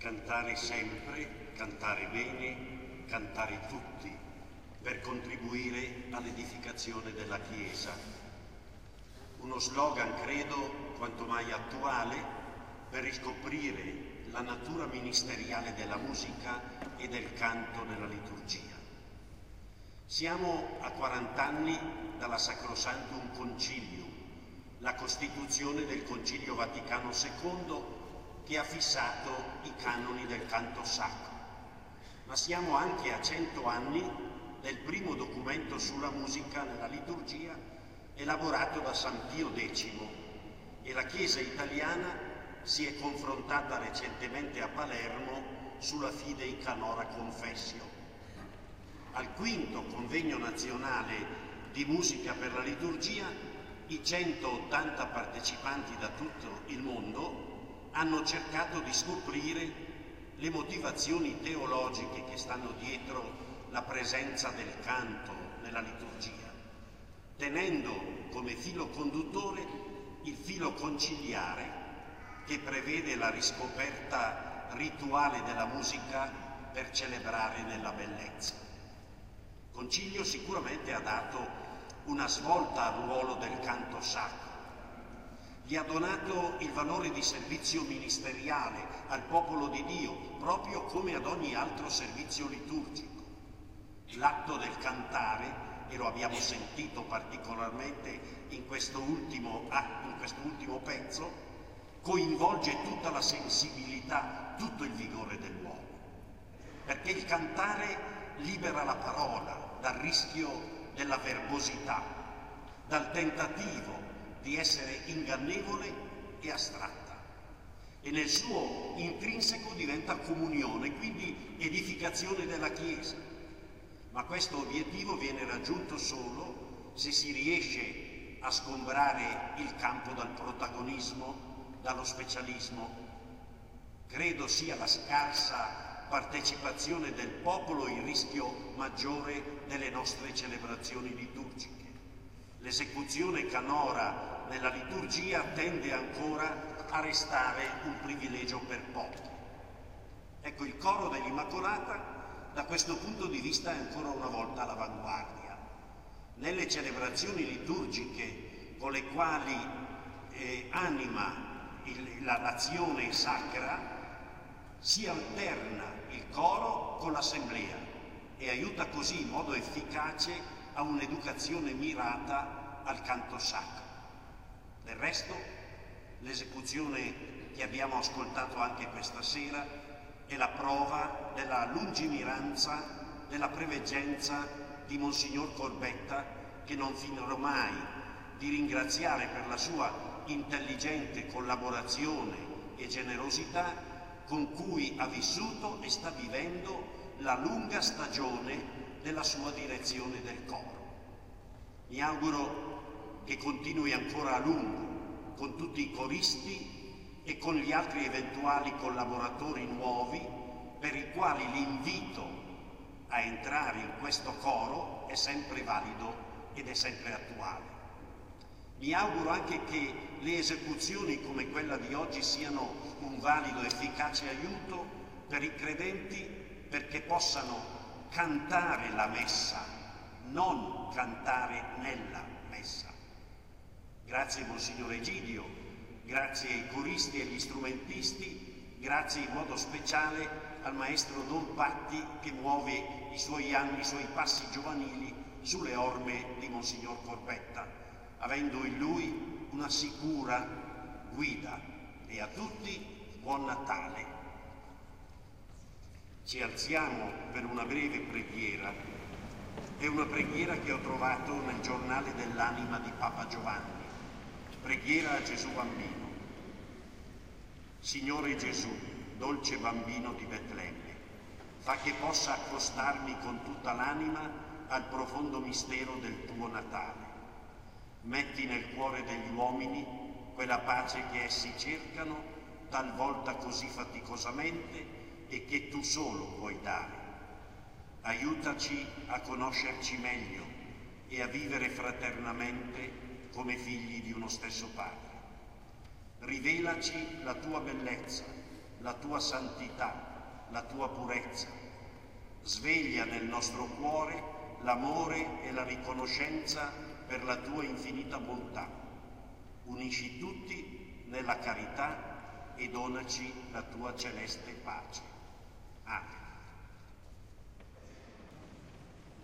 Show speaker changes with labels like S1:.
S1: Cantare sempre, cantare bene, cantare tutti, per contribuire all'edificazione della Chiesa. Uno slogan, credo, quanto mai attuale, per riscoprire la natura ministeriale della musica e del canto nella liturgia. Siamo a 40 anni dalla Sacrosanctum Concilium, la costituzione del Concilio Vaticano II che ha fissato i canoni del canto sacro. Ma siamo anche a 100 anni del primo documento sulla musica nella liturgia elaborato da San Pio X, e la Chiesa italiana si è confrontata recentemente a Palermo sulla Fidei Canora Confessio. Al quinto convegno nazionale di musica per la liturgia, i 180 partecipanti da tutto il mondo hanno cercato di scoprire le motivazioni teologiche che stanno dietro la presenza del canto nella liturgia, tenendo come filo conduttore il filo conciliare che prevede la riscoperta rituale della musica per celebrare nella bellezza. Il Concilio sicuramente ha dato una svolta al ruolo del canto sacro, gli ha donato il valore di servizio ministeriale al popolo di Dio, proprio come ad ogni altro servizio liturgico. L'atto del cantare, e lo abbiamo sentito particolarmente in questo ultimo pezzo, coinvolge tutta la sensibilità, tutto il vigore dell'uomo, perché il cantare libera la parola dal rischio della verbosità, dal tentativo di essere ingannevole e astratta, e nel suo intrinseco diventa comunione, quindi edificazione della Chiesa. Ma questo obiettivo viene raggiunto solo se si riesce a sgombrare il campo dal protagonismo, dallo specialismo. Credo sia la scarsa partecipazione del popolo il rischio maggiore delle nostre celebrazioni liturgiche. L'esecuzione canora nella liturgia tende ancora a restare un privilegio per pochi. Ecco, il coro dell'Immacolata da questo punto di vista è ancora una volta all'avanguardia. Nelle celebrazioni liturgiche con le quali anima l'azione sacra si alterna il coro con l'assemblea e aiuta così in modo efficace a un'educazione mirata al canto sacro. Del resto, l'esecuzione che abbiamo ascoltato anche questa sera è la prova della lungimiranza, della preveggenza di Monsignor Corbetta, che non finirò mai di ringraziare per la sua intelligente collaborazione e generosità con cui ha vissuto e sta vivendo la lunga stagione della sua direzione del coro. Mi auguro che continui ancora a lungo con tutti i coristi e con gli altri eventuali collaboratori nuovi, per i quali l'invito a entrare in questo coro è sempre valido ed è sempre attuale. Mi auguro anche che le esecuzioni come quella di oggi siano un valido e efficace aiuto per i credenti, perché possano cantare la messa, non cantare nella messa. Grazie Monsignor Egidio, grazie ai coristi e agli strumentisti, grazie in modo speciale al maestro Don Patti che muove i suoi passi giovanili sulle orme di Monsignor Corbetta, avendo in lui una sicura guida. E a tutti buon Natale. Ci alziamo per una breve preghiera. È una preghiera che ho trovato nel giornale dell'anima di Papa Giovanni. Preghiera a Gesù Bambino. Signore Gesù, dolce bambino di Betlemme, fa che possa accostarmi con tutta l'anima al profondo mistero del tuo Natale. Metti nel cuore degli uomini quella pace che essi cercano, talvolta così faticosamente, e che tu solo puoi dare. Aiutaci a conoscerci meglio e a vivere fraternamente come figli di uno stesso Padre. Rivelaci la tua bellezza la tua santità, la tua purezza. Sveglia nel nostro cuore l'amore e la riconoscenza per la tua infinita bontà. Unisci tutti nella carità e donaci la tua celeste pace. Amen.